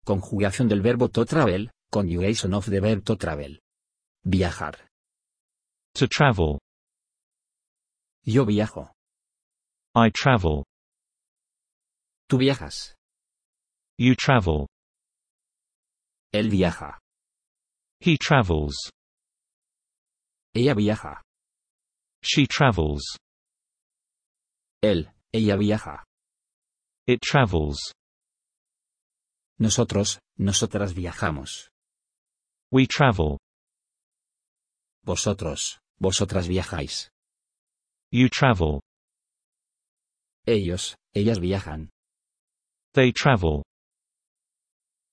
Conjugación del verbo to travel, conjugation of the verb to travel. Viajar. To travel. Yo viajo. I travel. Tú viajas. You travel. Él viaja. He travels. Ella viaja. She travels. Ella viaja. It travels. Nosotros, nosotras viajamos. We travel. Vosotros, vosotras viajáis. You travel. Ellos, ellas viajan. They travel.